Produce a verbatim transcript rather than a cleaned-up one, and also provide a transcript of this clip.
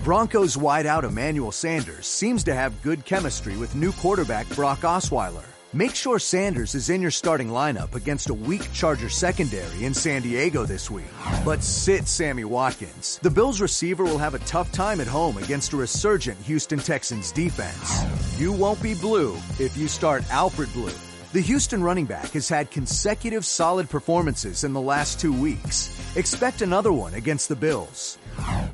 Broncos wideout Emmanuel Sanders seems to have good chemistry with new quarterback Brock Osweiler. Make sure Sanders is in your starting lineup against a weak Charger secondary in San Diego this week. But sit Sammy Watkins. The Bills receiver will have a tough time at home against a resurgent Houston Texans defense. You won't be blue if you start Alfred Blue. The Houston running back has had consecutive solid performances in the last two weeks. Expect another one against the Bills.